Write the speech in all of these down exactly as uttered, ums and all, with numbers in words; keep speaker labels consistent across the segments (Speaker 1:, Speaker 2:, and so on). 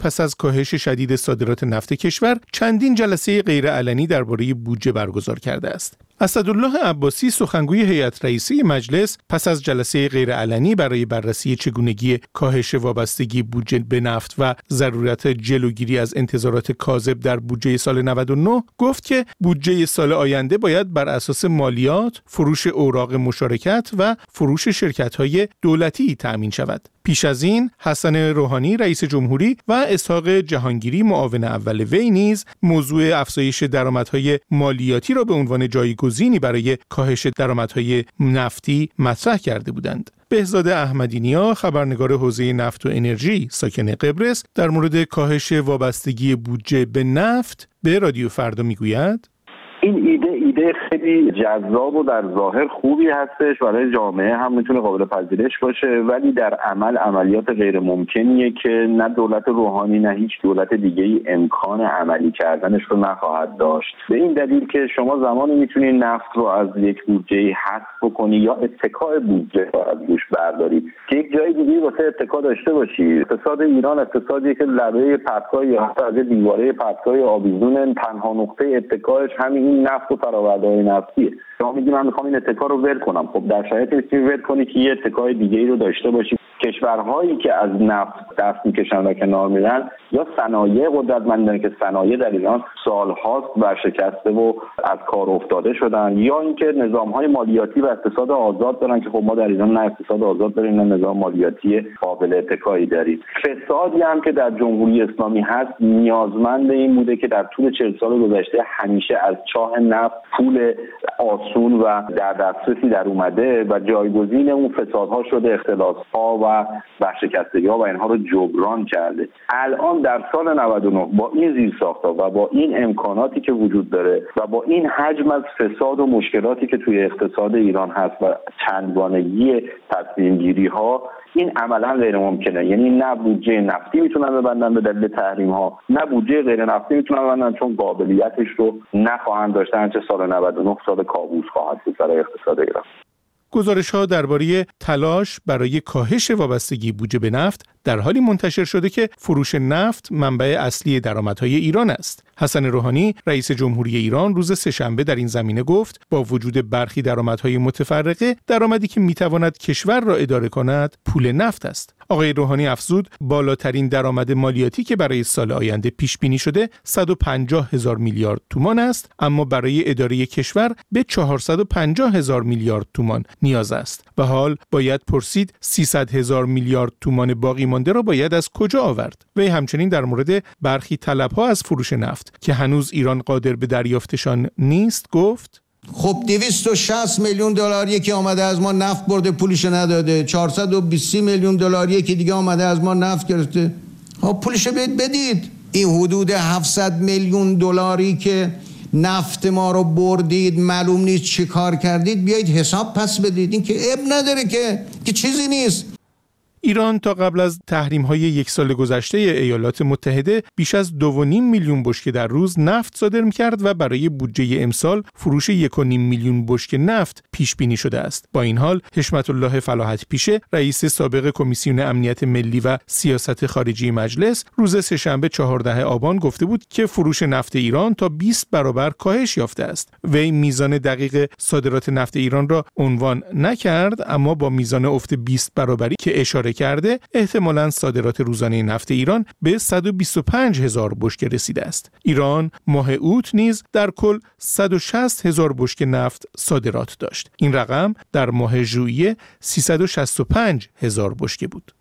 Speaker 1: پس از کاهش شدید صادرات نفت کشور چندین جلسه غیرعلنی درباره بودجه برگزار کرده است. اسدالله عباسی سخنگوی هیئت رئیسه مجلس پس از جلسه غیرعلنی برای بررسی چگونگی کاهش وابستگی بودجه به نفت و ضرورت جلوگیری از انتظارات کاذب در بودجه سال نود و نه گفت که بودجه سال آینده باید بر اساس مالیات، فروش اوراق مشارکت و فروش شرکت‌های دولتی تأمین شود. پیش از این حسن روحانی رئیس جمهوری و اسحاق جهانگیری معاون اول وی نیز موضوع افزایش درآمدهای مالیاتی را به عنوان جایگزینی برای کاهش درآمدهای نفتی مطرح کرده بودند. بهزاد احمدی‌نیا خبرنگار حوزه نفت و انرژی ساکن قبرس در مورد کاهش وابستگی بودجه به نفت به رادیو فردا میگوید:
Speaker 2: این ایده ایده خیلی جذاب و در ظاهر خوبی هستش، برای جامعه هم میتونه قابل پذیرش باشه، ولی در عمل عملیات غیر ممکنیه که نه دولت روحانی نه هیچ دولت دیگه ای امکان عملی کردنش رو نخواهد داشت. به این دلیل که شما زمانی میتونی نفت رو از یک بودجه حذف بکنی یا اتکای بودجه رو از روش برداری که یک جای دیگه واسه اتکا داشته باشی. اقتصاد ایران اقتصادی که لبه پرتگاه یا حتی از دیواره پرتگاه آویزون تنها نقطه اتکاش همین این نفت و فرآورده‌های نفتیه. شما میگی من میخوام این اتکا رو ول کنم، خب در شرایطی میتونی ول کنی که یه اتکای دیگه‌ای رو داشته باشی. کشورهایی که از نفت دست میکشن و کنار میرن یا صنایع قدرتمندن که صنایع در ایران سالهاست ورشکسته و از کار افتاده شدن، یا اینکه نظام‌های مالیاتی و اقتصاد آزاد دارن که خب ما در ایران نه اقتصاد آزاد داریم نه نظام مالیاتی قابل اتکایی داریم. فسادی هم که در جمهوری اسلامی هست نیازمند این بوده که در طول چهل سال گذشته همیشه از چاه نفت پول آسون و در دسترسی در اومده و جایگزین اون فسادها شده، اختلاس‌ها و ورشکستگی‌ها و اینها رو جبران کرده. الان در سال نود و نه با این زیرساخت‌ها و با این امکاناتی که وجود داره و با این حجم از فساد و مشکلاتی که توی اقتصاد ایران هست و چندگانگی تصمیم‌گیری‌ها، این عملا غیر ممکنه. یعنی نه بودجه نفتی میتونن ببندن به دلیل تحریم‌ها، نه بودجه غیر نفتی میتونن ببندن چون قابلیتش رو نخواهند داشتن، چه سال نود و نه سال کابوس خواهد بود برای اقتصاد ایران.
Speaker 1: گزارش‌ها درباره تلاش برای کاهش وابستگی بودجه به نفت در حالی منتشر شده که فروش نفت منبع اصلی درآمدهای ایران است. حسن روحانی رئیس جمهوری ایران روز سه‌شنبه در این زمینه گفت با وجود برخی درآمدهای متفرقه، درآمدی که میتواند کشور را اداره کند پول نفت است. آقای روحانی افزود بالاترین درآمد مالیاتی که برای سال آینده پیش بینی شده صد و پنجاه هزار میلیارد تومان است، اما برای اداره کشور به چهارصد و پنجاه هزار میلیارد تومان نیاز است و حال باید پرسید سیصد هزار میلیارد تومان باقی مانده را باید از کجا آورد. وی همچنین در مورد برخی طلب‌ها از فروش نفت که هنوز ایران قادر به دریافتشان نیست گفت:
Speaker 3: خب دویست و شصت میلیون دلار یکی آمده از ما نفت برده پولش نداده، چهارصد و بیست میلیون دلار یکی دیگه آمده از ما نفت گرفته، خب پولش بدید بدید. این حدود هفتصد میلیون دلاری که نفت ما رو بردید معلوم نیست چی کار کردید، بیایید حساب پس بدید. این که اب نداره که که چیزی نیست.
Speaker 1: ایران تا قبل از تحریم‌های یک سال گذشته ایالات متحده بیش از دو و نیم میلیون بشکه در روز نفت صادر می‌کرد و برای بودجه امسال فروش یک و نیم میلیون بشکه نفت پیش بینی شده است. با این حال حشمت الله فلاحت پیشه رئیس سابق کمیسیون امنیت ملی و سیاست خارجی مجلس روز سه‌شنبه چهاردهم آبان گفته بود که فروش نفت ایران تا بیست برابر کاهش یافته است. وی میزان دقیق صادرات نفت ایران را عنوان نکرد، اما با میزان افت بیست برابری که اشاره کرده احتمالاً صادرات روزانه نفت ایران به صد و بیست و پنج هزار بشکه رسیده است. ایران ماه اوت نیز در کل صد و شصت هزار بشکه نفت صادرات داشت. این رقم در ماه ژوئیه سیصد و شصت و پنج هزار بشکه بود.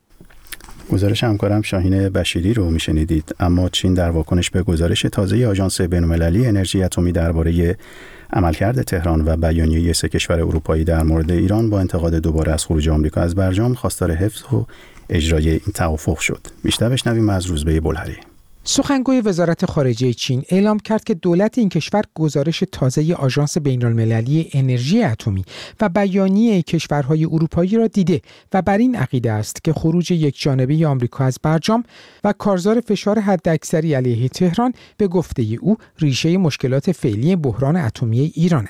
Speaker 4: گزارش همکارم شاهین بشیری رو میشنیدید. اما چین در واکنش به گزارش تازه آژانس بین‌المللی انرژی اتمی درباره عملکرد تهران و بیانیه سه کشور اروپایی در مورد ایران با انتقاد دوباره از خروج آمریکا از برجام خواستار حفظ و اجرای این توافق شد. بیشتر بشنویم از روزبه بلهری.
Speaker 5: سخنگوی وزارت خارجه چین اعلام کرد که دولت این کشور گزارش تازه آژانس بین‌المللی انرژی اتمی و بیانیه کشورهای اروپایی را دیده و بر این عقیده است که خروج یکجانبه آمریکا از برجام و کارزار فشار حداکثری علیه تهران به گفته او ریشه مشکلات فعلی بحران اتمی ایران است.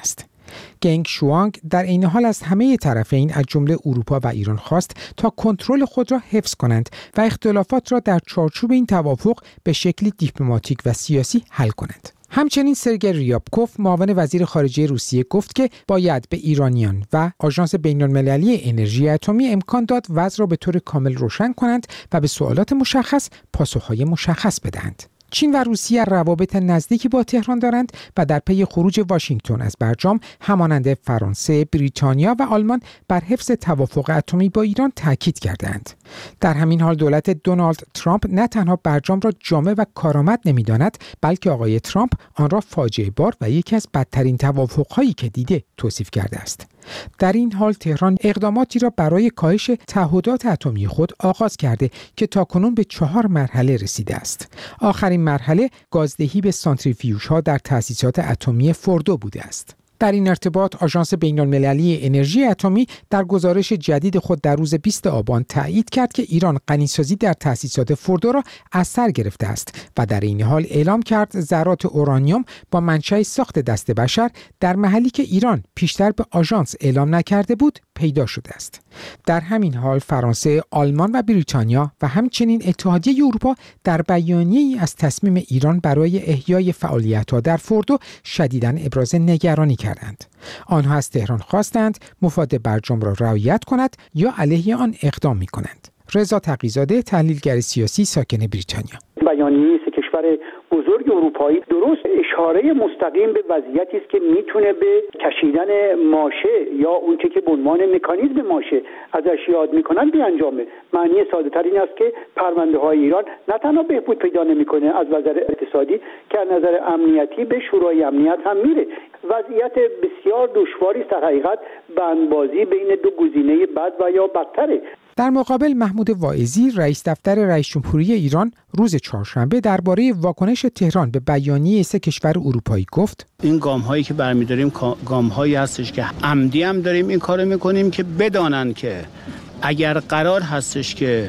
Speaker 5: گنگ شوانگ در این حال از همه طرفین از جمله اروپا و ایران خواست تا کنترل خود را حفظ کنند و اختلافات را در چارچوب این توافق به شکلی دیپلماتیک و سیاسی حل کنند. همچنین سرگئی ریابکوف معاون وزیر خارجه روسیه گفت که باید به ایرانیان و آژانس بین‌المللی انرژی اتمی امکان داد وضع را به طور کامل روشن کنند و به سوالات مشخص پاسخهای مشخص بدهند. چین و روسیه روابط نزدیکی با تهران دارند و در پی خروج واشنگتن از برجام همانند فرانسه، بریتانیا و آلمان بر حفظ توافق اتمی با ایران تاکید کردند. در همین حال دولت دونالد ترامپ نه تنها برجام را جامع و کارآمد نمی‌داند، بلکه آقای ترامپ آن را فاجعه بار و یکی از بدترین توافق‌هایی که دیده توصیف کرده است. در این حال تهران اقداماتی را برای کاهش تعهدات اتمی خود آغاز کرده که تاکنون به چهار مرحله رسیده است. آخرین مرحله گازدهی به سانتریفیوژها در تأسیسات اتمی فوردو بوده است. در این ارتباط آژانس بین‌المللی انرژی اتمی در گزارش جدید خود در روز بیست آبان تایید کرد که ایران غنیسازی در تأسیسات فوردو را از سر گرفته است و در این حال اعلام کرد ذرات اورانیوم با منشأ ساخت دست بشر در محلی که ایران پیشتر به آژانس اعلام نکرده بود پیدا شده است. در همین حال فرانسه، آلمان و بریتانیا و همچنین اتحادیه اروپا در بیانیه‌ای از تصمیم ایران برای احیای فعالیت‌ها در فوردو شدیداً ابراز نگرانی کردند. آنها از تهران خواستند مفاد برجام را رعایت کند یا علیه آن اقدام می‌کنند. رضا تقی‌زاده، تحلیلگر سیاسی ساکن بریتانیا:
Speaker 6: بیانیه سه کشور بزرگ اروپایی درست اشاره مستقیم به وضعیتی است که میتونه به کشیدن ماشه یا اون چه که به عنوان مکانیزم ماشه ازش یاد میکنن بیانجامه. معنی ساده تر این است که پرونده های ایران نه تنها بهبود پیدا نمیکنه از نظر اقتصادی که از نظر امنیتی به شورای امنیت هم میره. وضعیت بسیار دشواری است در حقیقت، بندبازی بین دو گزینه بد و یا بدتره.
Speaker 5: در مقابل محمود واعظی، رئیس دفتر رئیس جمهوری ایران، روز چهارشنبه درباره واکنش تهران به بیانیه سه کشور اروپایی گفت:
Speaker 7: این گام هایی که برمی‌داریم گام هایی هستش که عمدی هم داریم این کارو می‌کنیم که بدانن که اگر قرار هستش که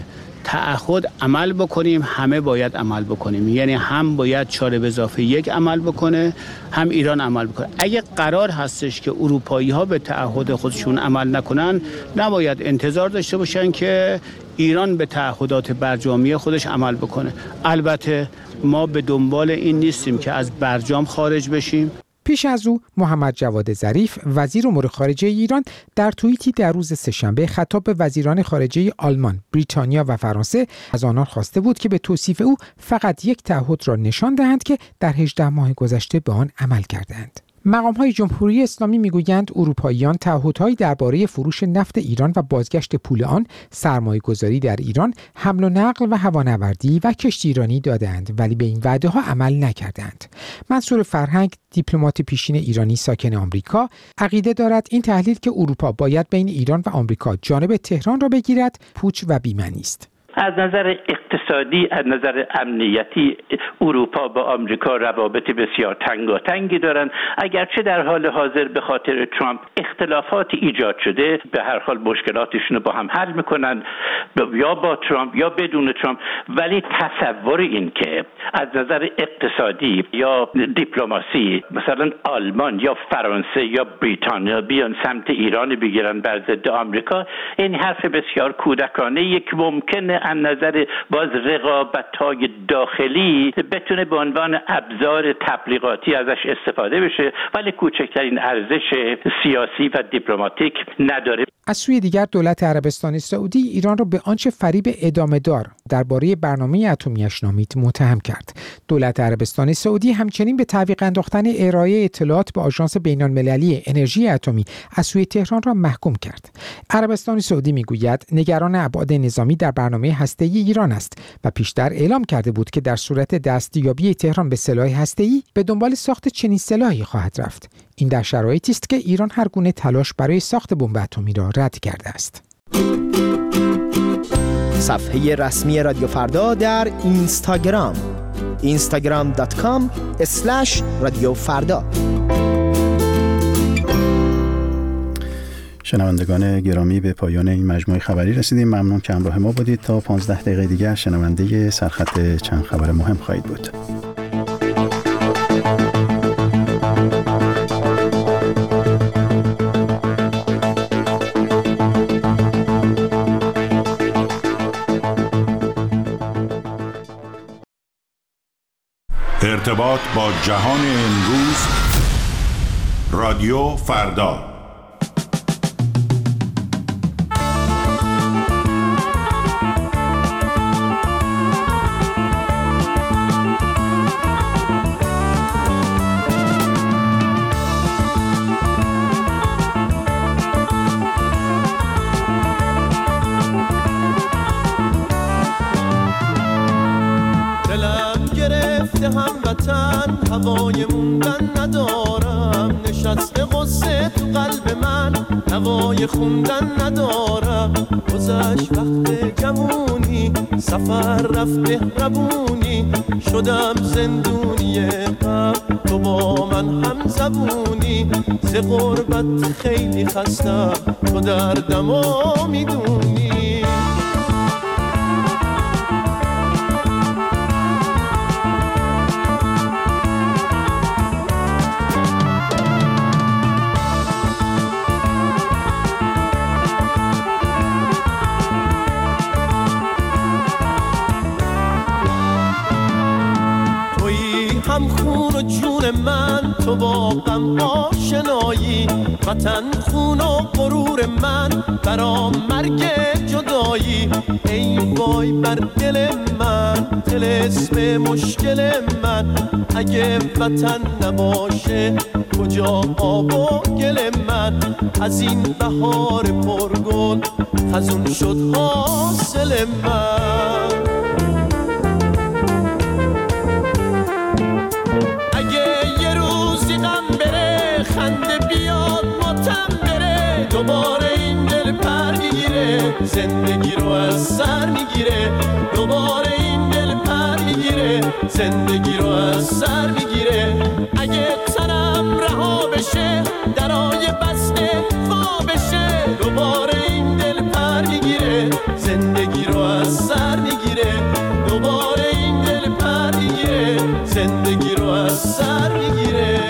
Speaker 7: تعهد عمل بکنیم همه باید عمل بکنیم، یعنی هم باید چهار به اضافه یک عمل بکنه هم ایران عمل بکنه. اگه قرار هستش که اروپایی ها به تعهد خودشون عمل نکنن نباید انتظار داشته باشن که ایران به تعهدات برجامی خودش عمل بکنه. البته ما به دنبال این نیستیم که از برجام خارج بشیم.
Speaker 5: پیش از او محمد جواد ظریف وزیر امور خارجه ایران در توییتی در روز سه‌شنبه خطاب به وزیران خارجه آلمان، بریتانیا و فرانسه از آنان خواسته بود که به توصیف او فقط یک تعهد را نشان دهند که در هجده ماه گذشته به آن عمل کردند. مقام‌های جمهوری اسلامی می‌گویند اروپاییان تعهدهایی درباره فروش نفت ایران و بازگشت پول آن، سرمایه‌گذاری در ایران، حمل و نقل و هوانوردی و کشتیرانی دادند ولی به این وعده‌ها عمل نکردند. منصور فرهنگ، دیپلمات پیشین ایرانی ساکن آمریکا، عقیده دارد این تحلیل که اروپا باید بین ایران و آمریکا جانب تهران را بگیرد پوچ و بی‌معنی است.
Speaker 8: از نظر اقتصادی، از نظر امنیتی اروپا با آمریکا روابط بسیار تنگاتنگی دارن. اگرچه در حال حاضر به خاطر ترامپ اختلافات ایجاد شده، به هر حال مشکلاتشون رو با هم حل میکنن، یا با ترامپ یا بدون ترامپ. ولی تصور این که از نظر اقتصادی یا دیپلماسی مثلا آلمان یا فرانسه یا بریتانیا بیان سمت ایران بگیرن بر ضد آمریکا، این حرف بسیار کودکانه یک ممکنه از نظر باز رقابت‌های داخلی بتونه به عنوان ابزار تبلیغاتی ازش استفاده بشه، ولی کوچکترین ارزش سیاسی و دیپلماتیک نداره.
Speaker 5: از سوی دیگر دولت عربستان سعودی ایران را به آنچه فریب ادامه دار درباره برنامه اتمی‌اش نامید متهم کرد. دولت عربستان سعودی همچنین به تعویق انداختن ارائه اطلاعات به آژانس بین‌المللی انرژی اتمی از سوی تهران را محکوم کرد. عربستان سعودی میگوید نگران ابعاد نظامی در برنامه هسته‌ای ایران است و پیشتر اعلام کرده بود که در صورت دستیابی تهران به سلاح هسته‌ای به دنبال ساخت چنین سلاحی خواهد رفت. این در شرایطی است که ایران هر گونه تلاش برای ساخت بمب اتمی را رد کرده است.
Speaker 9: صفحه رسمی رادیو فردا در اینستاگرام اینستاگرام دات کام اسلش رادیو فردا.
Speaker 4: شنوندگان گرامی، به پایان این مجموعه خبری رسیدیم. ممنون که همراه ما بودید. تا پانزده دقیقه دیگر شنونده سرخط چند خبر مهم خواهید بود.
Speaker 10: ارتباط با جهان امروز. رادیو فردا.
Speaker 11: هموطن هوای موندن ندارم، نشسته غصه تو قلب من هوای خوندن ندارم. گذشت وقت جوونی، سفر رفت مهربونی، شدم زندونی غم، تو با من هم زبونی. ز غربت خیلی خستم، تو دردمو میدونی. هم خون و جون من، تو با غم آشنایی، وطن خون و غرور من، برام مرگ جدایی. ای وای بر دل من، طلسم مشکل من، اگه وطن نباشه کجا آب و گل من. از این بهار پرگل خزون شد حاصل من. خنده بیاد ماتم بره، دوباره این دل پر میگیره، زندگی رو از سر میگیره. دوباره این دل پر میگیره، زندگی رو از سر میگیره. اگه تنم رها بشه، درای بسته وا بشه، دوباره این دل پر میگیره، زندگی رو از سر میگیره. دوباره این دل پر میگیره، زندگی رو از سر میگیره.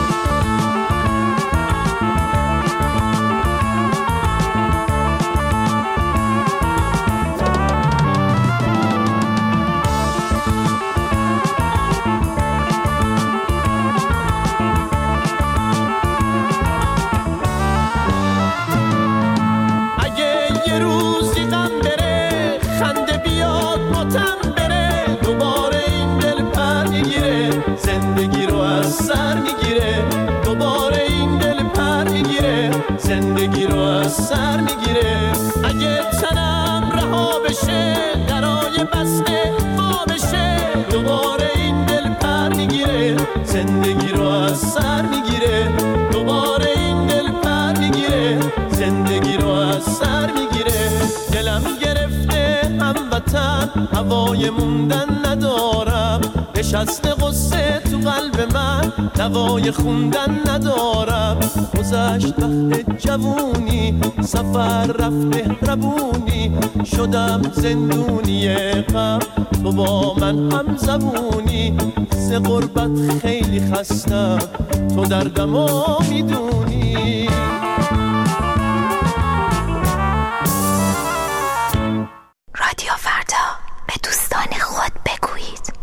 Speaker 11: زندگی رو از سر میگیره. اگه تنم رها بشه، درای بسته وا بشه، دوباره این دل پر میگیره، زندگی رو از سر میگیره. دوباره این دل پر میگیره، زندگی رو از سر میگیره. دلم گرفته هموطن، هوای موندن ندارم، نشسته غصه تو قلب من، دوای خوندن ندارم. گذشت وقت جوونی، سفر رفت مهربونی، شدم زندونی غم، تو با من هم زبونی. ز غربت خیلی خستم، تو دردمو میدونی.
Speaker 12: رادیو فردا، به دوستان خود بگویید.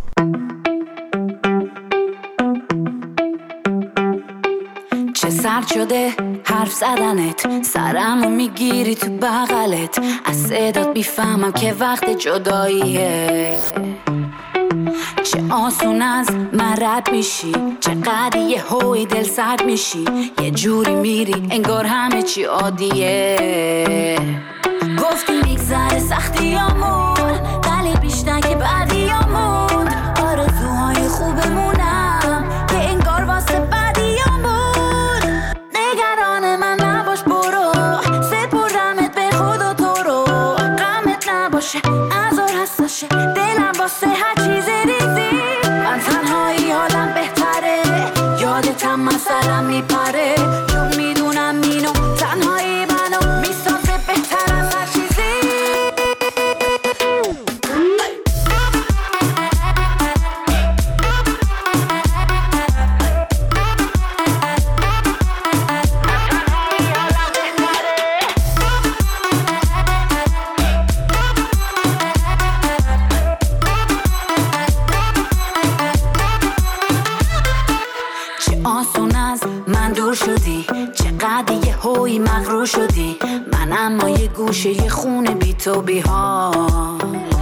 Speaker 12: چه سرد شده حرف زدنت، سرمو میگیری تو بغلت، از صدات بیفهمم که وقت جداییه. چه آسون از من رد میشی، چقدر یه هوی دل سرد میشی، یه جوری میری انگار همه چی عادیه. گفتی میگذره سختیامون، ولی بیشتر که بعدیامون، آرزوهای خوبمونم که انگار واسه بعدیامون. نگران من نباش برو، سپردمت به خود و تو رو، غمت نباشه ازار حساشه دلم واسه هر چیز ریزی. من تنهایی حالم بهتره، یادتم من سرم میپره، چون میدونم اینو تنهایی منو میسازه بهتر از هر چیزی. آسون از من دور شدی، چقدر یه هوی مغرور شدی. من اما یه گوشه یه خونه بی تو بی حال.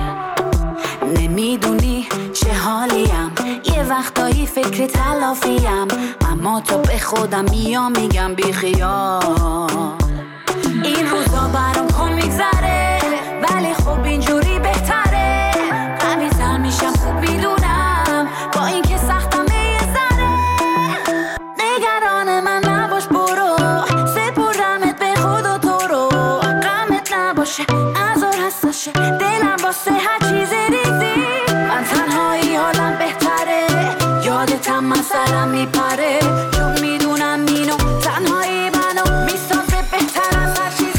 Speaker 12: نمیدونی چه حالیم، یه وقتایی فکر تلافیم، اما تو به خودم میام میگم بی خیال. این روزا برام کن میگذره، ولی خب اینجوری بهتره. قوی تر میشم خوب میدونم، با این که سختم یه ذره. نگران من نباش برو، سپردمت به خدا تو رو. غمت نباشه ازار حساشه دلم واسه هر چیز ریزی. من تنهایی حالم بهتره، یادتم من سرم میپره. چون میدونم اینو تنهایی منو میسازه بهتر از هر چیزی.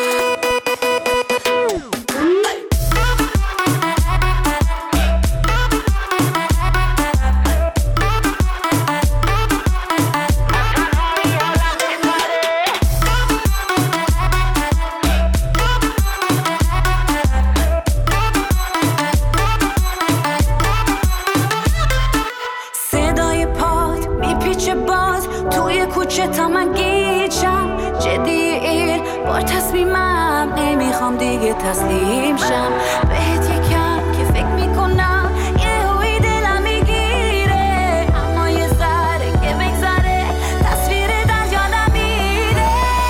Speaker 12: صدای پات میپیچه باز توی کوچه تا من گیجم. جدی بار تصمیمم، نمیخوام دیگه تسلیم شم بهت. یکم که فکر میکنم یه هوی دلم میگیره، اما یه ذره که بگذره تصویر در یادم میره.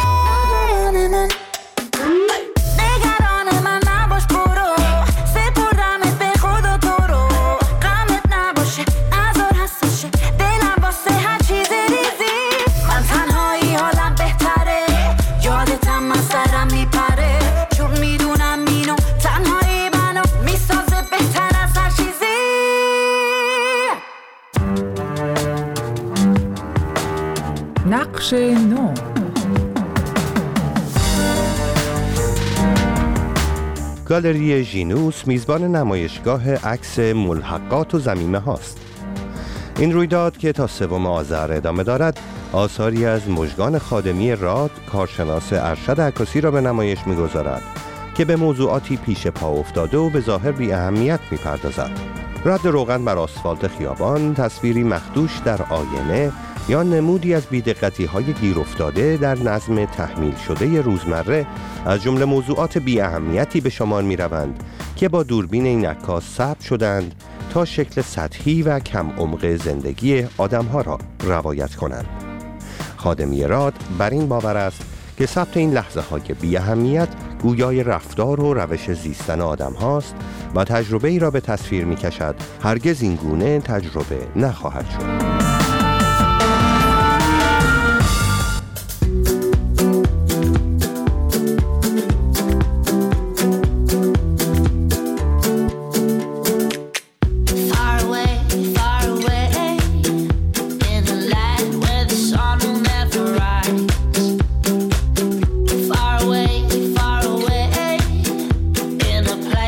Speaker 12: نگران من نباش برو، سپردمت به خدا تو رو. غمت نباشه ازار حساشه دلم واسه هر چیز ریزی. من تنهایی حالم بهتره، یادتم من سرم میپره. چون میدونم اینو تنهایی منو میسازه بهتر از هر چیزی.
Speaker 13: نقش نو.
Speaker 14: گالری ژینوس میزبان نمایشگاه عکس ملحقات و ضمیمه هاست. این رویداد که تا سوم آذر ادامه دارد، آثاری از مژگان خادمی راد، کارشناس ارشد عکاسی را به نمایش می‌گذارد که به موضوعاتی پیش پا افتاده و به ظاهر بی اهمیت می‌پردازد. رد روغن بر آسفالت خیابان، تصویری مخدوش در آینه یا نمودی از بی‌دقتی‌های گیر افتاده در نظم تحمیل شده روزمره از جمله موضوعات بی اهمیتی به شمار می‌روند که با دوربین این عکاس ثبت شدند تا شکل سطحی و کم عمق زندگی آدم‌ها را روایت کنند. خادمی راد بر این باور است که ثبت این لحظه‌های بی اهمیت گویای رفتار و روش زیستن آدم هاست و تجربه ای را به تصویر می کشد هرگز این گونه تجربه نخواهد شد.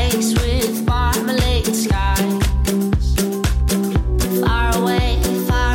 Speaker 15: Far away, far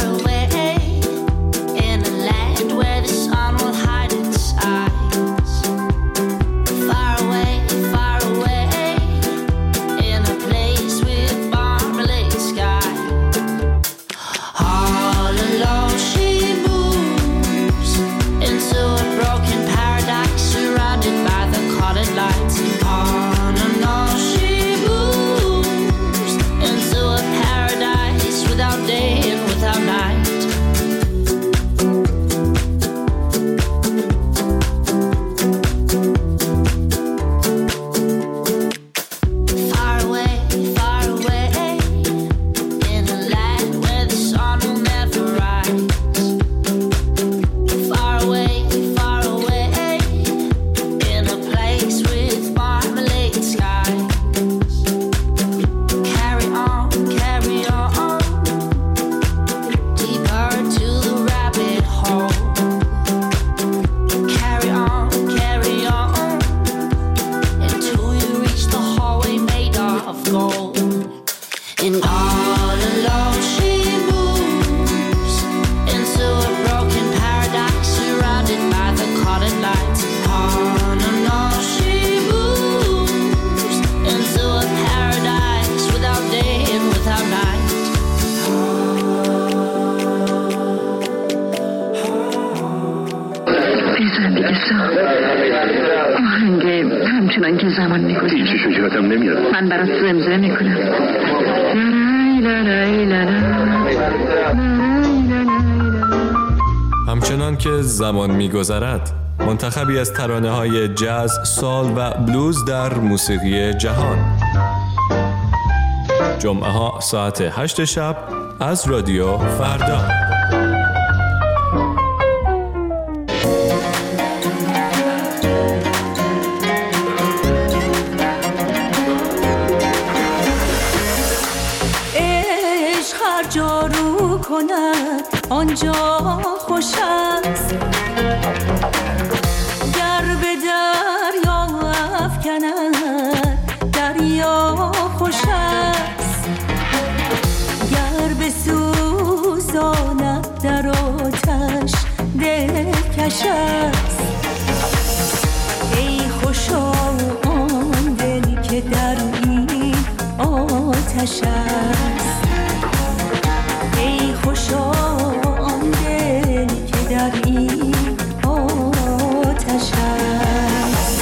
Speaker 15: منو زمان میگذاری.
Speaker 16: هیچی شکراتم نمیاد.
Speaker 15: من برات زمزمه میکنم.
Speaker 17: همچنان که زمان میگذرد، منتخبی از ترانه‌های جاز، سال و بلوز در موسیقی جهان. جمعه ها ساعت هشت شب از رادیو فردا.
Speaker 18: عشق هر جا رو کند آنجا خوش است، گر به دریا افکند دریا خوش است، گر بسوزاند در آتش دلکش است. ای خوشا آن دل که در این آتش است، ای خوشا آن دل که در این آتش است.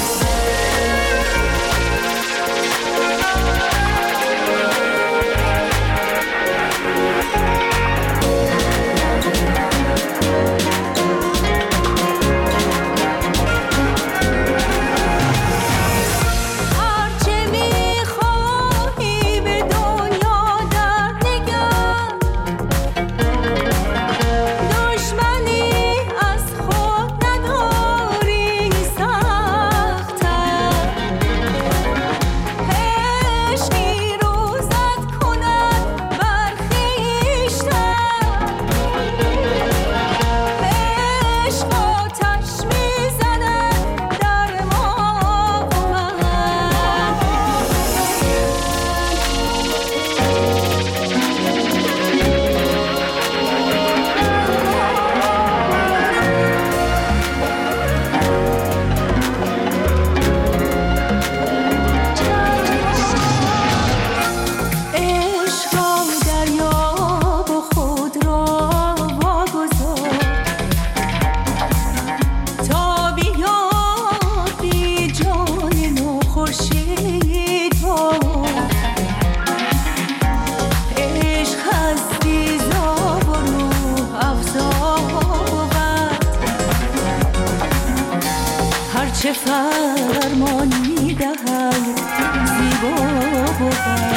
Speaker 18: چه فرمان می‌دهد زیبا بود،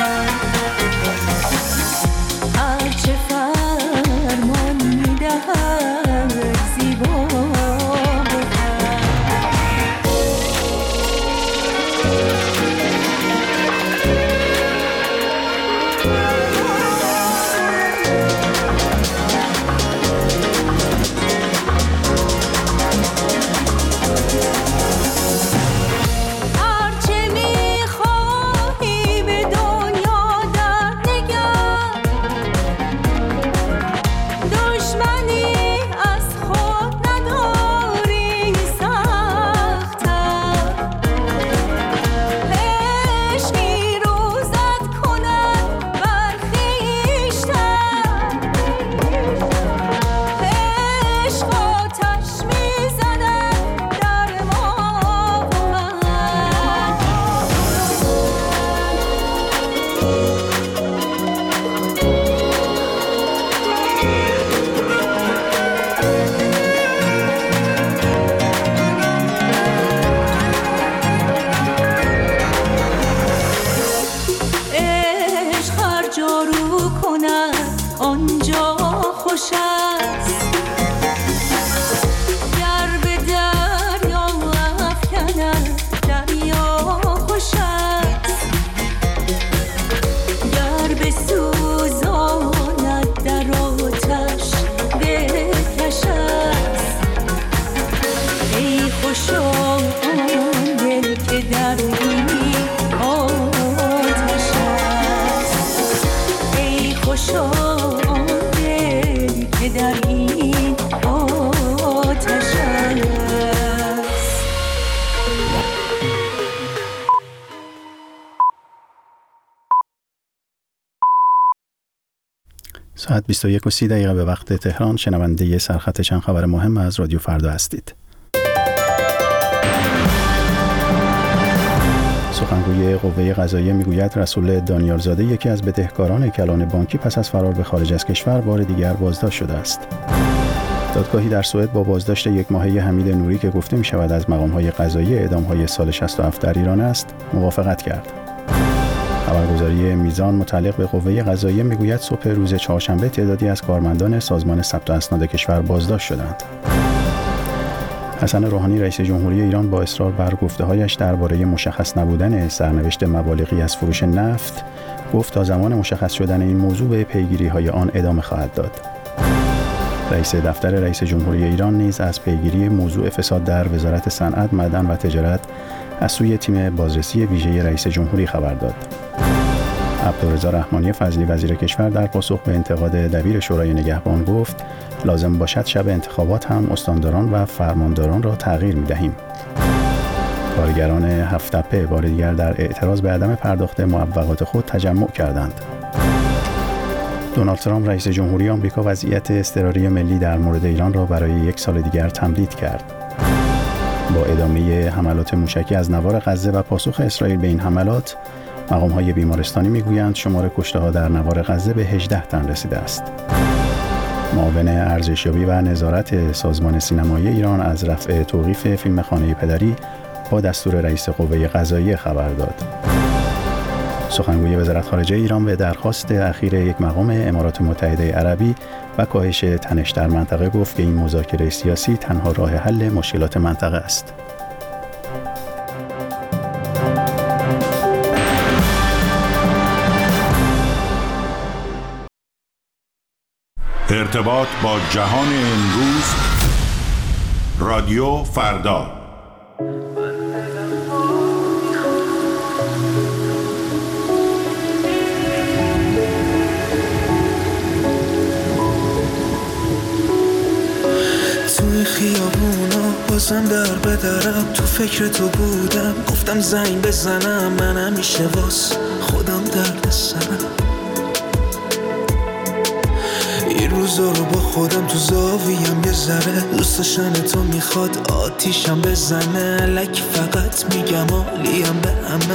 Speaker 18: هر چه فرمان می‌دهد زیبا بود.
Speaker 4: ساعت بیست و یک و سی دقیقه به وقت تهران. شنونده سرخط چند خبر مهم از رادیو فردا هستید. سخنگوی قوه قضاییه میگوید رسول دانیالزاده یکی از بدهکاران کلان بانکی پس از فرار به خارج از کشور بار دیگر بازداشت شده است. دادگاهی در سوئد با بازداشت یک ماهه حمید نوری که گفته می شود از مقام‌های قضایی اعدام‌های سال شصت و هفت در ایران است موافقت کرد. خبرگزاری میزان متعلق به قوه قضاییه میگوید صبح روز چهارشنبه تعدادی از کارمندان سازمان ثبت اسناد کشور بازداشت شدند. حسن روحانی رئیس جمهوری ایران با اصرار بر گفته‌هایش درباره مشخص نبودن سرنوشت مبالغی از فروش نفت گفت تا زمان مشخص شدن این موضوع به پیگیری‌های آن ادامه خواهد داد. رئیس دفتر رئیس جمهوری ایران نیز از پیگیری موضوع فساد در وزارت صنعت، معدن و تجارت از سوی تیم بازرسی ویژه رئیس جمهوری خبر داد. عبدالرضا رحمانی فضلی وزیر کشور در پاسخ به انتقاد دبیر شورای نگهبان گفت لازم باشد شب انتخابات هم استانداران و فرمانداران را تغییر می‌دهیم. کارگران هفت تپه بار دیگر در اعتراض به عدم پرداخت معوقات خود تجمع کردند. دونالد ترامپ رئیس جمهوری آمریکا وضعیت اضطراری ملی در مورد ایران را برای یک سال دیگر تمدید کرد. با ادامه حملات موشکی از نوار غزه و پاسخ اسرائیل به این حملات، مقام‌های بیمارستانی می‌گویند شمار کشته‌ها در نوار غزه به هجده تن رسیده است. معاون ارزشیابی و نظارت سازمان سینمایی ایران از رفع توقیف فیلم خانه پدری با دستور رئیس قوه قضاییه خبر داد. سخنگوی وزارت خارجه ایران به درخواست اخیر یک مقام امارات متحده عربی و کاهش تنش در منطقه گفت که این مذاکره سیاسی تنها راه حل مشکلات منطقه است.
Speaker 10: ارتباط با جهان امروز، رادیو فردا.
Speaker 11: توی خیابونا بازم در بدرم، تو فکر تو بودم گفتم زنگ بزنم، من همیشه واس خودم درد سرم. این روزا رو با خودم تو زاویم یه ذره دوست داشتن تو میخواد آتیشم بزنه، لک فقط میگم عالیم به همه.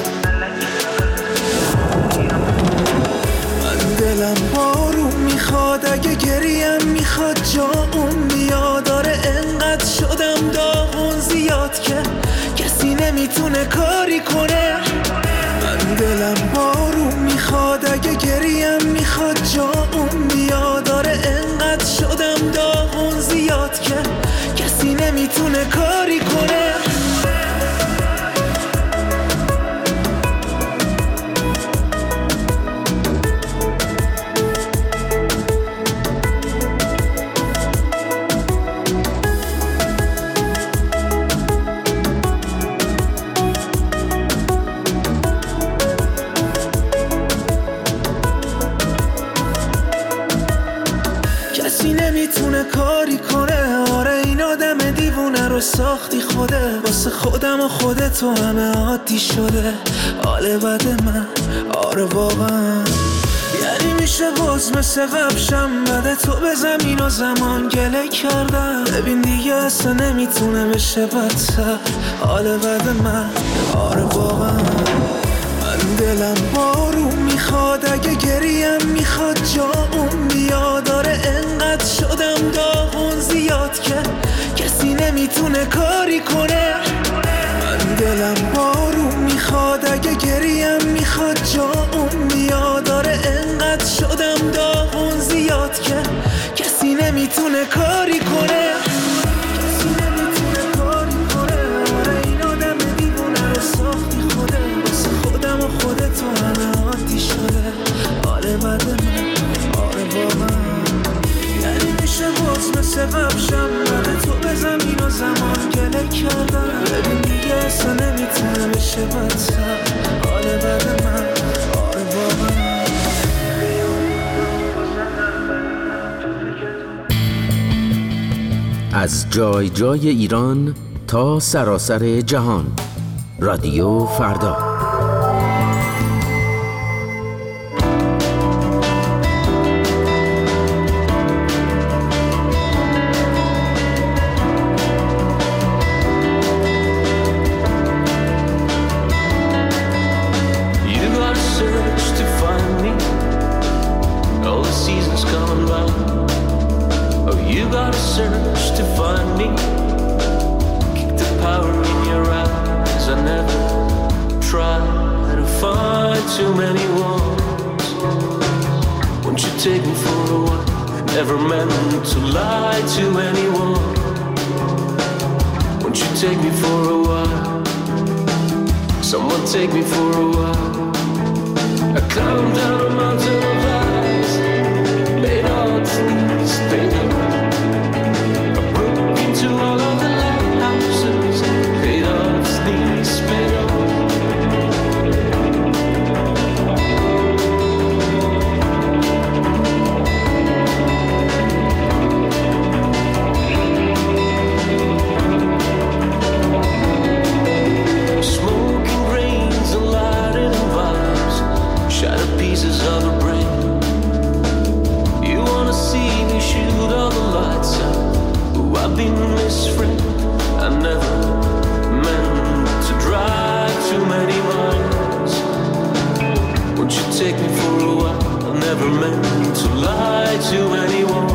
Speaker 11: من دلم بارون میخواد اگه گریم میخواد جاون بیاد، داره انقدر شدم داغون زیاد که کسی نمیتونه کاری کنه. من دلم بارون میخواد اگه گریم میخواد جاون بیاد، داره انقدر شدم داغون زیاد که کسی نمیتونه کاری کنه. نمیتونه کاری کنه، آره این آدم دیوونه رو ساختی خوده، واسه خودم و خودتو همه عادی شده حال بد من، آره واقعا. یعنی میشه باز مثل قبشم بده تو به زمین و زمان گله کردم، ببین دیگه اصلا نمیتونه بشه بدتر حال بد من، آره واقعا. من دلم بارون میخواد اگه گریم میخواد جاون بیاد، داره انقدر شدم داغون زیاد که کسی نمیتونه کاری کنه. من دلم بارون میخواد اگه گریم میخواد جاون بیاد، داره انقدر شدم داغون زیاد که کسی نمیتونه کاری کنه. کسی نمیتونه کاری کنه، آره این آدم دیوونه رو ساختی خوده، واسه خودم و خودتو همه عادی شده حال بد من، آره واقعا. یعنی میشه باز مثل قبشم بده تو به زمین و زمان گله کردم، ببین دیگه اصلا نمیتونه بشه بدتر حال بد من، آره واقعا.
Speaker 15: از جای جای ایران تا سراسر جهان، رادیو فردا.
Speaker 11: You gotta search to find me. Keep the power in your eyes. I never try to find too many ones. Won't you take me for a while? Never meant to lie to anyone. Won't you take me for a while? Someone take me for a while. I come down a mountain of lies, made all things paid. I broke into all of the lighthouses, paid all things paid up. Pieces of a brain. You wanna see me shoot all the lights out. Oh, I've been misread. I never meant to drive too many miles. Won't you take me for a while? I never meant to lie to anyone.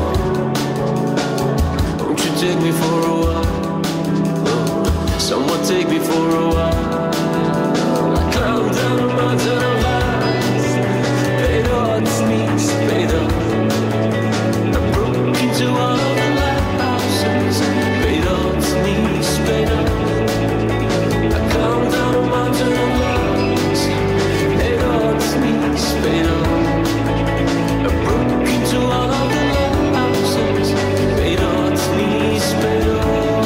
Speaker 11: Won't you take me for a while? Oh, someone take me for a while. I climb down a mountain of lies. Knees paid up. I broke into all of the lighthouses, paid all its knees paid up. I come down a mountain of lies, paid all its knees paid up. I broke into all of the lighthouses, paid all its knees paid up.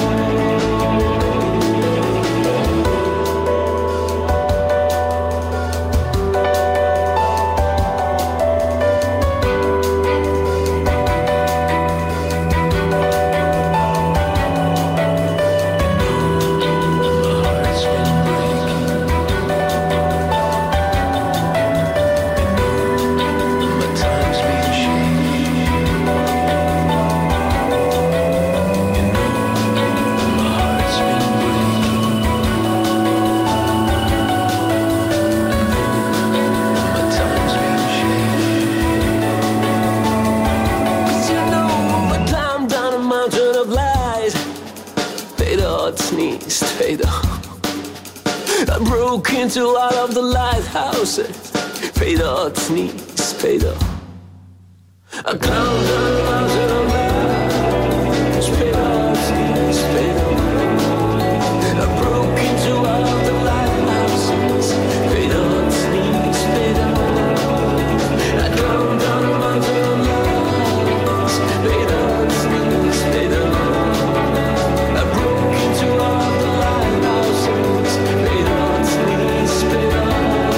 Speaker 11: I broke into all of the lighthouses, paid all its knees, paid up. I climbed down a mountain of lies, paid all its knees, paid up. I broke into all of the lighthouses, paid all its knees, paid up. I climbed down a mountain of lies, paid all its knees, paid up. I broke into all of the lighthouses, paid all its knees, paid up.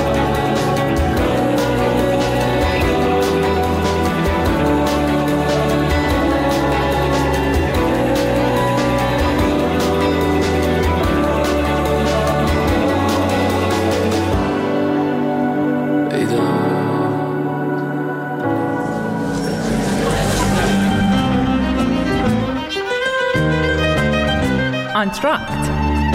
Speaker 13: آنتراکت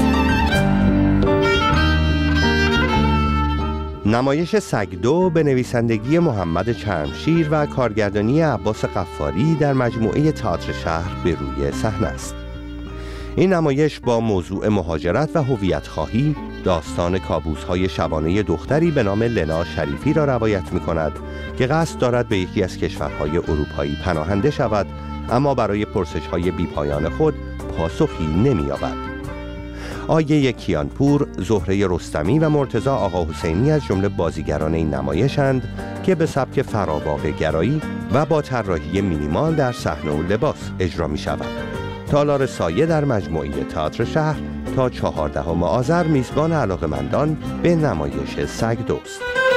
Speaker 14: نمایش سگدو به نویسندگی محمد چرمشیر و کارگردانی عباس قفاری در مجموعه تئاتر شهر به روی صحنه است. این نمایش با موضوع مهاجرت و هویت‌خواهی داستان کابوس‌های شبانه دختری به نام لنا شریفی را روایت می‌کند که قصد دارد به یکی از کشورهای اروپایی پناهنده شود، اما برای پرسش‌های بی‌پایان خود پاسخی نمی‌یابد. آیه کیانپور، زهره رستمی و مرتضی آقا حسینی از جمله بازیگران این نمایشند که به سبک فراواقع گرایی و با طراحی مینیمال در صحنه و لباس اجرا می‌شود. تالار سایه در مجموعه تئاتر شهر تا چهاردهم آذر میزبان علاقه‌مندان به نمایش سگدوست.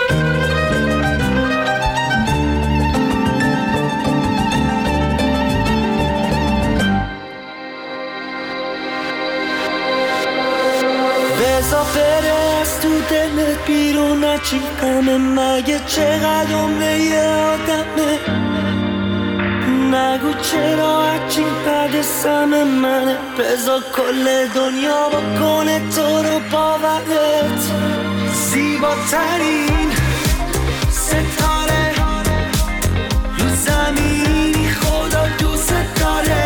Speaker 11: بزا بره از تو دلت بیرون نچی همه مگه چقدر عمره یه آدمه نگو چرا هرچی بعد سم منه بزا کل دنیا بکنه تو رو باورت زیباترین ستاره رو زمینی خدا دوست داره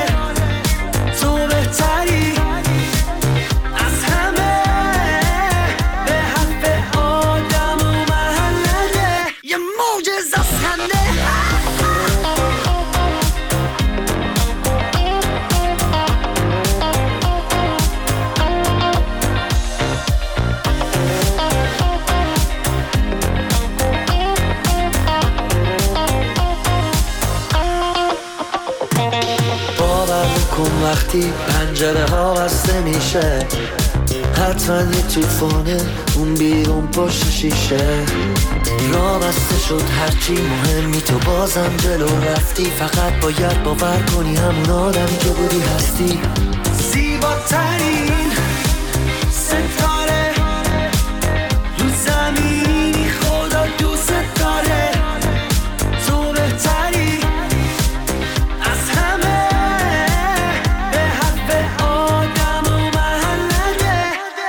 Speaker 16: نکن وقتی پنجره ها بسته میشه، حتما یه توفانه اون بیرون پشت شیشه. راه بسته شد هرچی مهمی تو بازم جلو رفتی، فقط باید باور کنی همون آدمی که بودی هستی. زیباترین ستاره رو زمینی خدا دوست داره، تو بهتری از همه به حرف آدم و محلقه.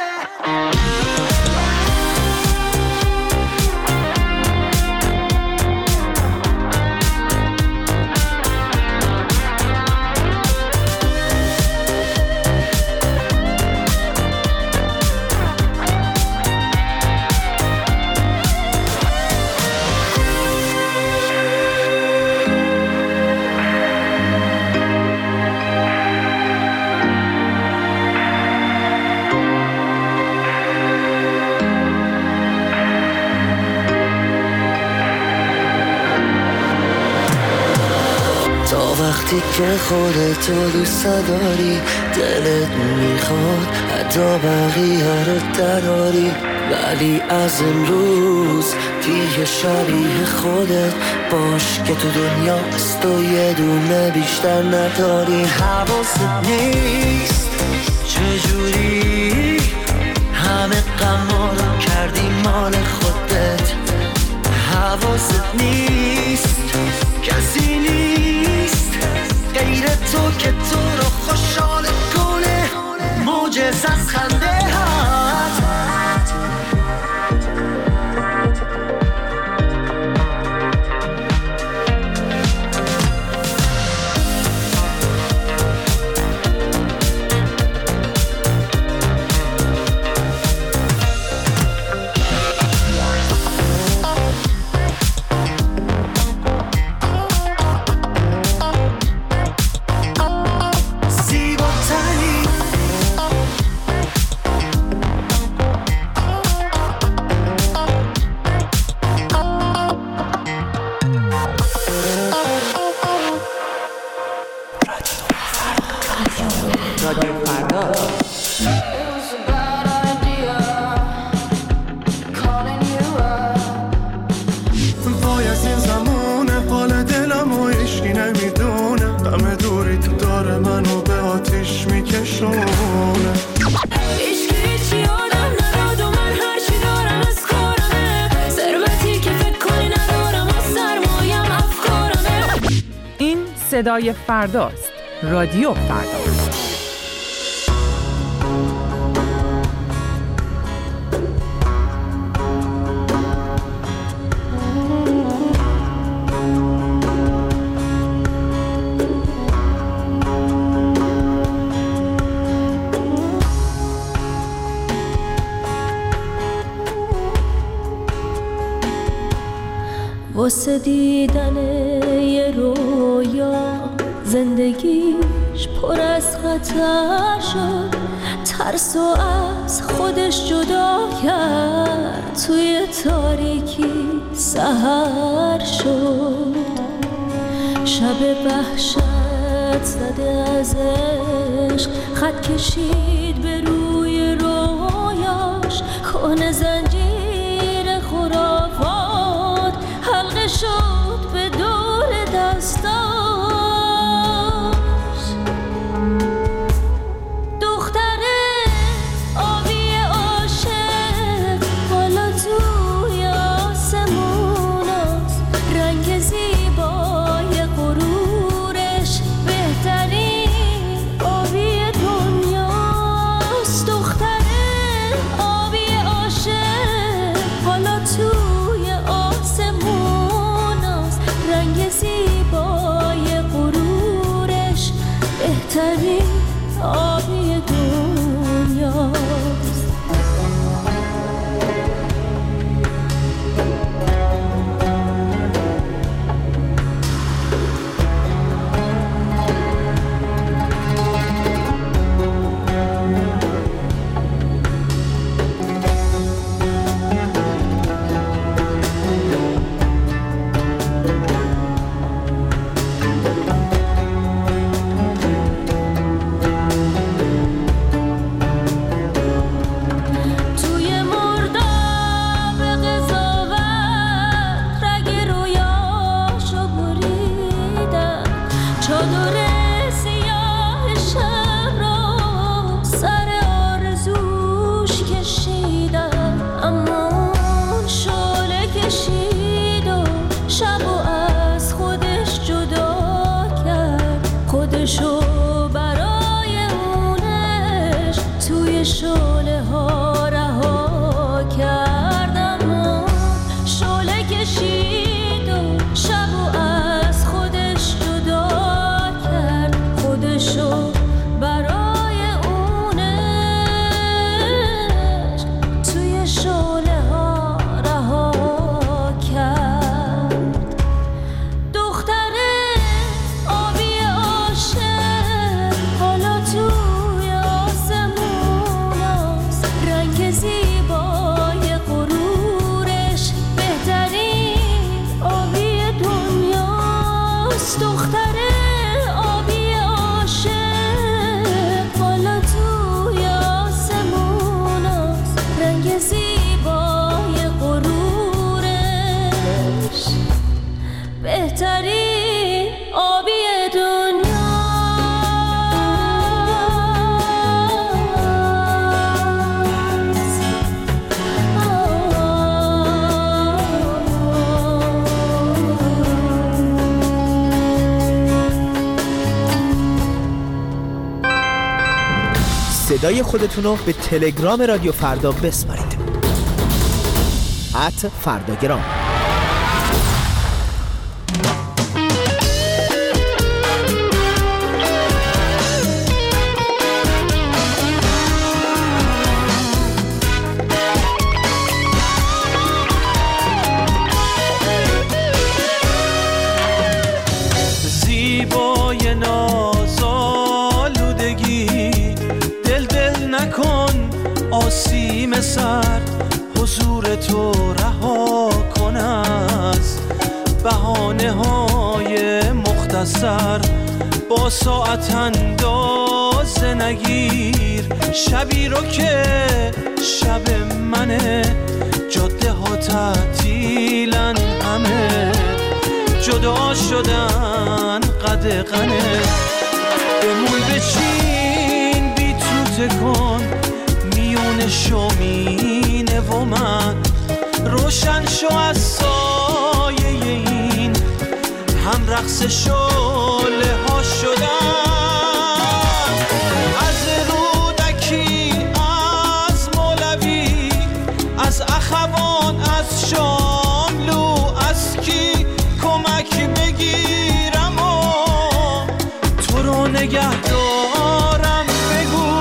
Speaker 16: وقتی که خودتو دوست داری، دلت میخواد حتی بقیه رو دراری، ولی از امروز دیگه شبیه خودت باش که تو دنیا از تو یه دونه بیشتر نداری. حواست نیست چجوری همه غما رو کردی مال خودت، حواست نیست کسی نیست غیر تو که تو رو خوشحال کنه، معجزه از خنده هات.
Speaker 13: صدای فرداست. رادیو فردا.
Speaker 18: واسه دیدن یه رویا زندگیش پر از خطر شد، ترسو از خودش جدا کرد، توی تاریکی سحر شد، شب وحشت زده از عشق خط کشید به روی رویاش، کهنه زنجیر خرافات حلقه شد به دور دستاش. دختره آبی عاشق حالا توی آسموناست، رنگ زیبای غرورش بهترین آبی دنیاست. دختره آبی عاشق حالا توی آسموناست، رنگ زیبای غرورش بهترین آبی دنیاست. چادر سیاه شب را سر آرزوش کشیدم، اما شعله کشید و شب و از خودش جدا کرد، خودشو برای اونش توی شعله ها رها کرد، اما شعله کشید و شب و از خودش جدا کرد، خودشو برای اونش توی شعله ها رها کرد. دختر آبی عاشق حالا توی آسمون است، رنگ زیبای غرورش بهترین آبی دنیاست. دختر آبی عاشق حالا توی آسمون است، رنگ زیبای غرورش بهترین آبی دنیاست.
Speaker 9: صدای خودتون رو به تلگرام رادیو فردا بسپارید. ات فرداگرام.
Speaker 11: زیبای نازآلودگی، دل دل نکن آسیم سر، حضور تو رها کن از بهانه های مختصر، با ساعت اندازه نگیر شبی رو که شب منه، جاده ها تعطیلن همه، جدا شدن قدغنه، بمون بچین بی تو تکن میون شومینه و من، روشن شو از سایه این هم رقص شعله ها شدن، از رودکی از مولوی از اخوان از شاملو، از کی کمک بگیرم و تو رو نگه دارم، بگو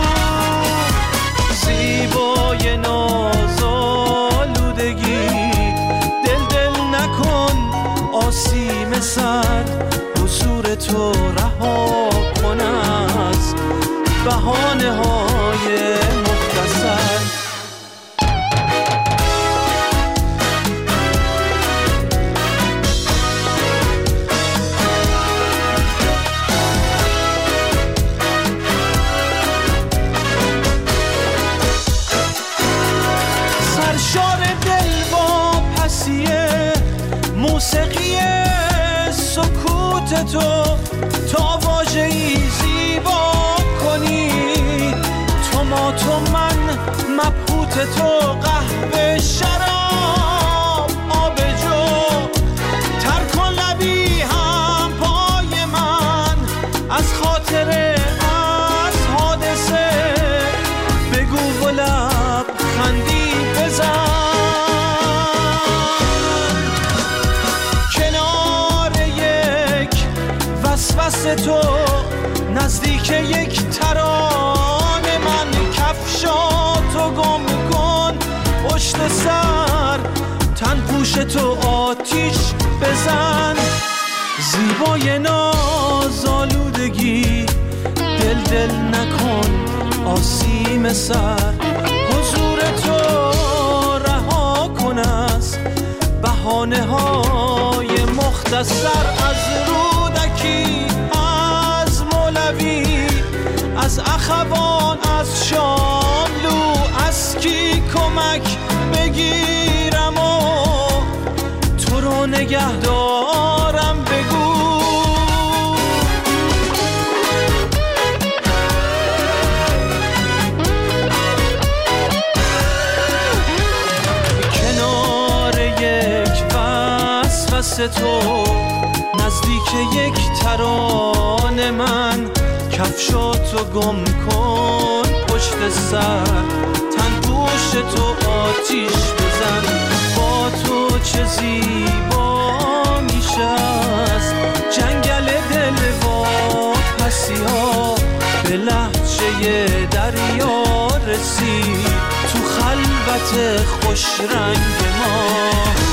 Speaker 11: زیبای نازآلودگی، دل دل نکن آسیم سر، حضور تو رها کن از بهانه های مختصر. سرشار دل با پسیه موسیقی سکوت تو، تا واژه‌ای زیبا کنی تو ما تو من، مبهوت تو قهوه شراب آب جو، تر کن لبی هم پای من از خاطره از حادثه، بگو و لب خندی بزن کنار یک وسوسه تو، نزدیک یک ترانه من، کفشاتو گم کن پشت سر، تن پوش تو آتیش بزن، زیبای نازآلودگی، دل دل نکن آسیم سر، حضور تو رها کن از بهانه های مختصر، از رودکی از مولوی از اخوان از شاملو، از کی کمک بگیرم و تو رو نگه دارم، بگو تو نزدیک یک ترانه من، کفشاتو گم کن پشت سر، تن دوش تو آتیش بزن، با تو چه زیبا میشه از جنگل دل و پسی ها، به لهجه دریا رسید تو خلوت خوش رنگ ما.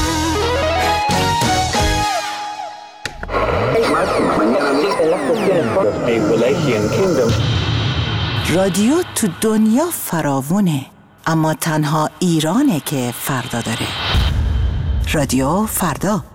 Speaker 19: رادیو تو دنیا فراوونه، اما تنها ایرانه که فردا داره. رادیو فردا.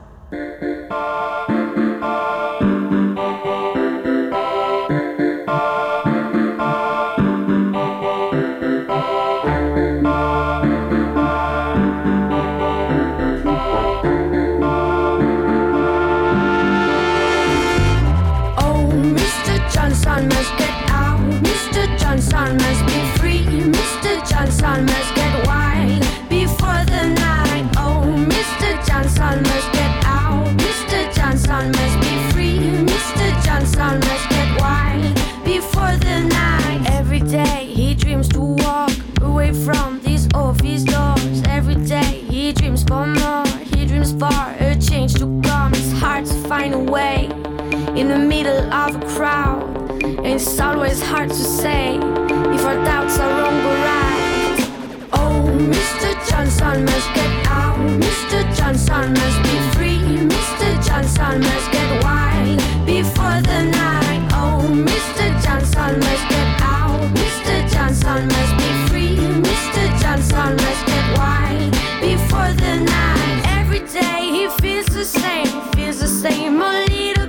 Speaker 18: In the middle of a crowd, and it's always hard to say if our doubts are wrong or right. Oh, Mister Johnson must get out, Mister Johnson must be free, Mister Johnson must get wide before the night. Oh, Mister Johnson must get out, Mister Johnson must be free, Mister Johnson must get wide before the night. Every day he feels the same, feels the same, a little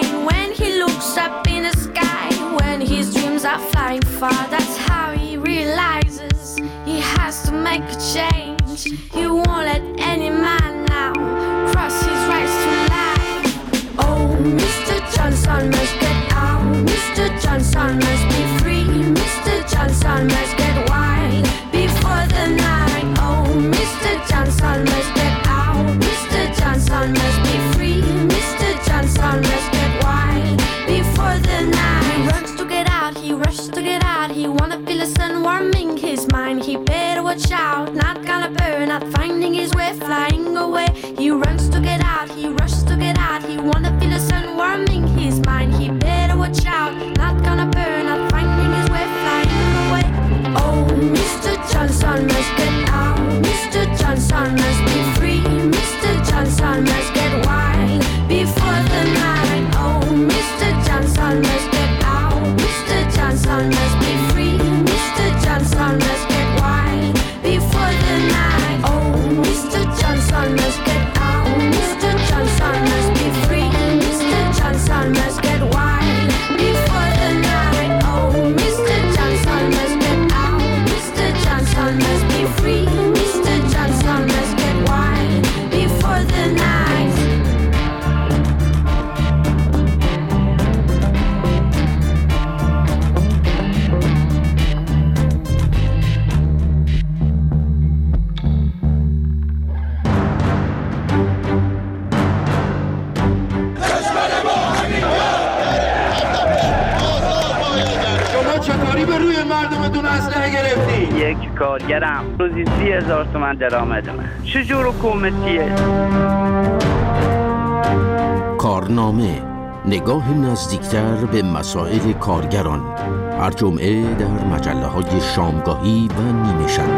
Speaker 18: up in the sky when his dreams are flying far. That's how he realizes he has to make a change. He won't let any man now cross his rights to life. Oh, Mister Johnson must get out, Mister Johnson must be free, Mister Johnson must get wide before the night. Oh, Mister Johnson must get out, Mister Johnson must be free, Mister Johnson must get wide before the night. He runs to get out, he rushes to get out, he wanna feel the sun warming his mind. He better watch out, not gonna burn out, finding his way, flying away. He runs to get out, he rushes to get out, he wanna feel the sun warming his mind. He better watch out, not gonna burn out, finding his way, flying away. Oh, Mister Johnson must get out, Mister Johnson must be free, Mister Johnson must get wide before the night. Oh, Mister Johnson must get out, Mister Johnson must be free, Mister Johnson must get wide before the night. Oh, Mister Johnson must get out, Mister Johnson must be free, Mister Johnson must get wide before the night. Oh, Mister Johnson must get out, Mister Johnson must be free, Mister Johnson must get wide before the night.
Speaker 20: یک کارگرم روزی سی هزار تومن درآمدمه. چجور حکومتیه؟
Speaker 15: کارنامه، نگاه نزدیکتر به مسائل کارگران، هر جمعه در مجله های شامگاهی و نیمه شب.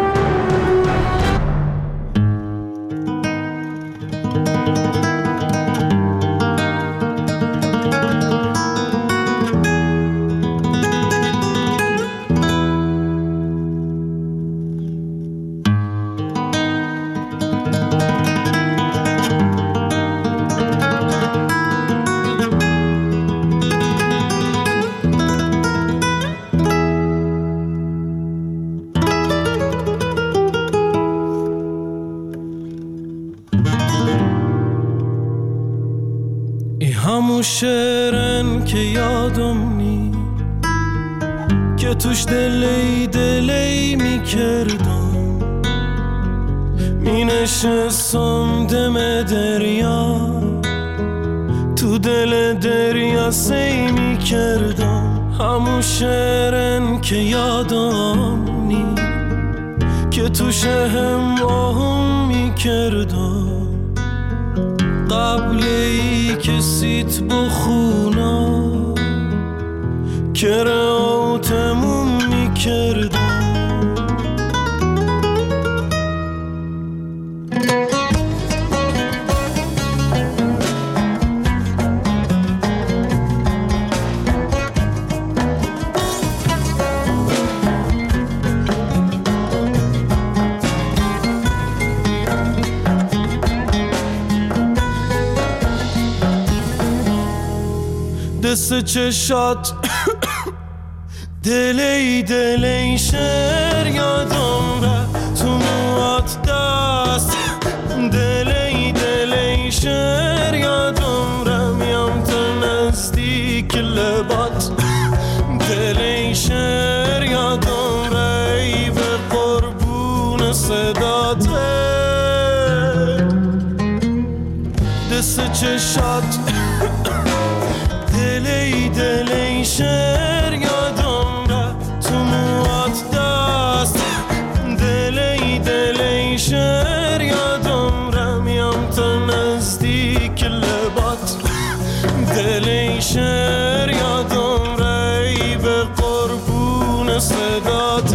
Speaker 11: همون شعرن که یادم نی که توش دلی دلی می کردم، می نشستم دم دریا تو دل دریا سی می کردم همون شعرن که یادم نی که تو شهم آهم می کردم قبل ای که سیت بخونم که راتمون می کردم. دست چشات دلی دلی شر یادم را تو موات دست دلی دلی شر یادم را میام تا نزدیک لبات دلی شر یادم را ای به قربون صدات دست چشات دلی دلی شر یادم را تو موات دست دلی دلی شر یادم را میام تا نزدیک لبات دلی شر یادم را ای به قربون صدات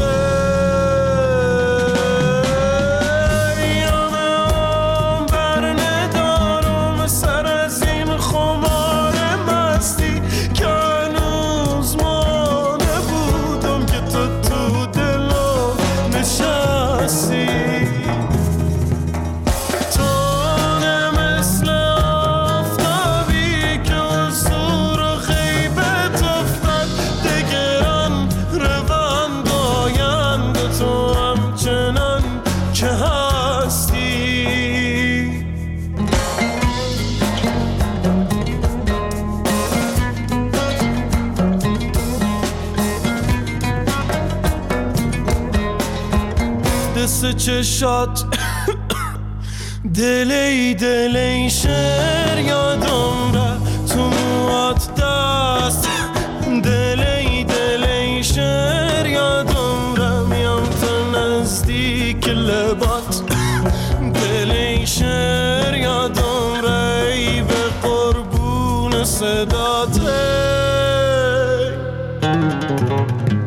Speaker 11: چشات دلی دلی شر یادم را تو موات دست دلی دلی شر یادم را میام تا نزدیک لبات دلی شر یادم را ای به قربون صدات